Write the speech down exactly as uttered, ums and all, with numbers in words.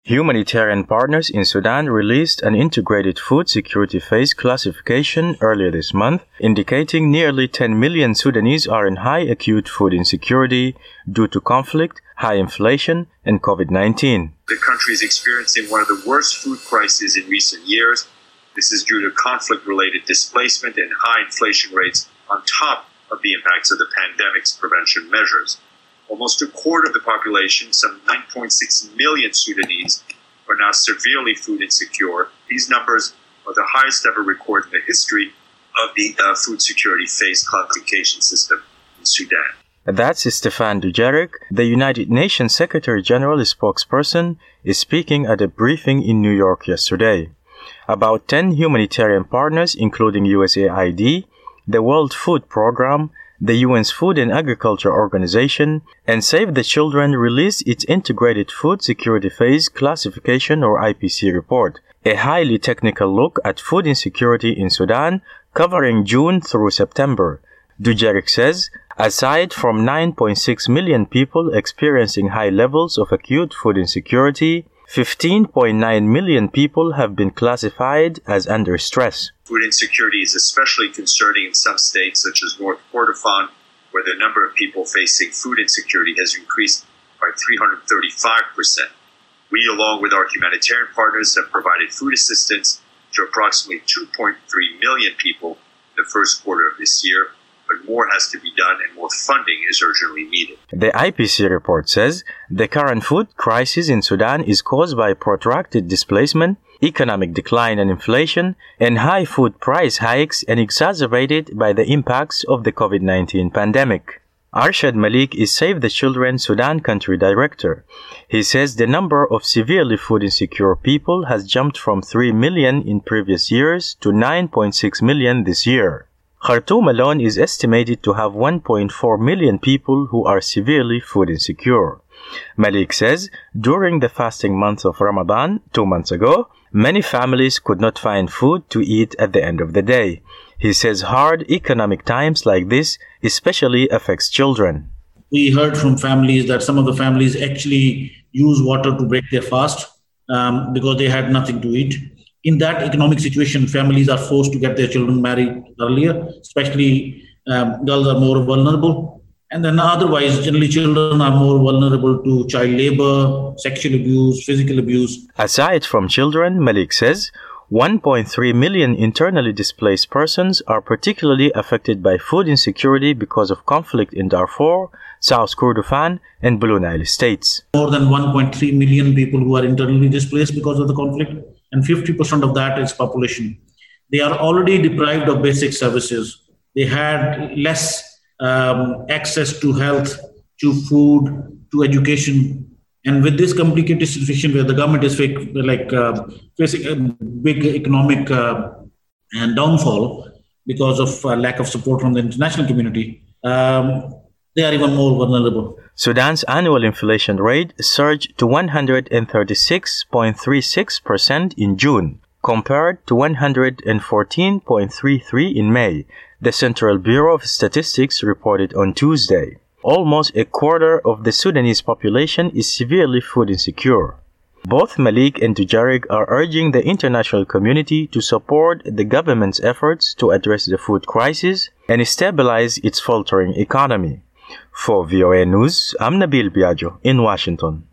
Humanitarian partners in Sudan released an integrated food security phase classification earlier this month, indicating nearly ten million Sudanese are in high acute food insecurity due to conflict, high inflation, and COVID nineteen. The country is experiencing one of the worst food crises in recent years. This is due to conflict-related displacement and high inflation rates on top of the impacts of the pandemic's prevention measures. Almost a quarter of the population, some nine point six million Sudanese, are now severely food insecure. These numbers are the highest ever recorded in the history of the uh, food security phase classification system in Sudan. That's Stéphane Dujarric, the United Nations Secretary General spokesperson, is speaking at a briefing in New York yesterday. About ten humanitarian partners, including U S A I D, the World Food Programme, the U N's Food and Agriculture Organization, and Save the Children released its Integrated Food Security Phase Classification or I P C report, a highly technical look at food insecurity in Sudan covering June through September. Dujarric says, aside from nine point six million people experiencing high levels of acute food insecurity, fifteen point nine million people have been classified as under stress. Food insecurity is especially concerning in some states such as North Kordofan, where the number of people facing food insecurity has increased by three hundred thirty-five percent. We, along with our humanitarian partners, have provided food assistance to approximately two point three million people in the first quarter of this year, but more has to be done and more funding is urgently needed. The I P C report says the current food crisis in Sudan is caused by protracted displacement, economic decline and inflation, and high food price hikes, and exacerbated by the impacts of the COVID nineteen pandemic. Arshad Malik is Save the Children Sudan Country Director. He says the number of severely food insecure people has jumped from three million in previous years to nine point six million this year. Khartoum alone is estimated to have one point four million people who are severely food insecure. Malik says during the fasting month of Ramadan, two months ago, many families could not find food to eat at the end of the day. He says hard economic times like this especially affects children. We heard from families that some of the families actually use water to break their fast um, because they had nothing to eat. In that economic situation, families are forced to get their children married earlier, especially um, girls are more vulnerable. And then otherwise, generally children are more vulnerable to child labor, sexual abuse, physical abuse. Aside from children, Malik says, one point three million internally displaced persons are particularly affected by food insecurity because of conflict in Darfur, South Kordofan, and Blue Nile states. More than one point three million people who are internally displaced because of the conflict, and fifty percent of that is population. They are already deprived of basic services. They had less um, access to health, to food, to education. And with this complicated situation where the government is like uh, facing a big economic uh, and downfall because of uh, lack of support from the international community, um, they are even more vulnerable. Sudan's annual inflation rate surged to one hundred thirty-six point three six percent in June, compared to one hundred fourteen point three three in May, the Central Bureau of Statistics reported on Tuesday. Almost a quarter of the Sudanese population is severely food insecure. Both Malik and Dujarric are urging the international community to support the government's efforts to address the food crisis and stabilize its faltering economy. For V O A News, I'm Nabil Biagio in Washington.